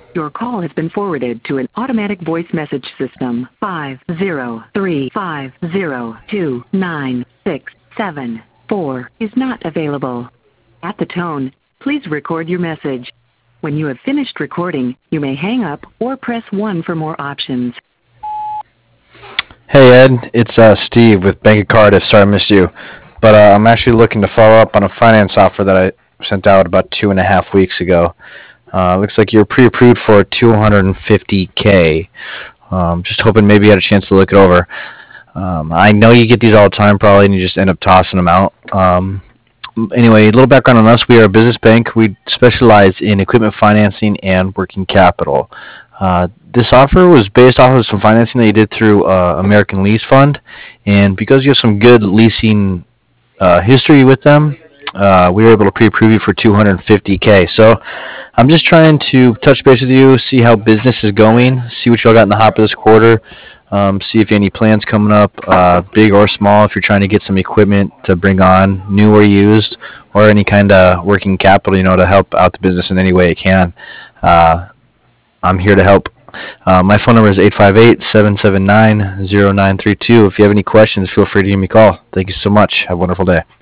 Your call has been forwarded to an automatic voice message system. 503502967 is not available. At the tone, please record your message. When you have finished recording, you may hang up or press 1 for more options. Hey Ed, it's Steve with Bank of Cardiff. Sorry I missed you, but I'm actually looking to follow up on a finance offer that I sent out about 2.5 weeks ago. Looks like you're pre-approved for 250K. Just hoping maybe you had a chance to look it over. I know you get these all the time probably, and you just end up tossing them out. Anyway, a little background on us. We are a business bank. We specialize in equipment financing and working capital. This offer was based off of some financing that you did through American Lease Fund, and because you have some good leasing history with them, we were able to pre-approve you for 250K. So I'm just trying to touch base with you, see how business is going, see what y'all got in the hopper this quarter, see if you have any plans coming up, big or small, if you're trying to get some equipment to bring on, new or used, or any kind of working capital, to help out the business in any way it can. I'm here to help. My phone number is 858-779-0932. If you have any questions, feel free to give me a call. Thank you so much. Have a wonderful day.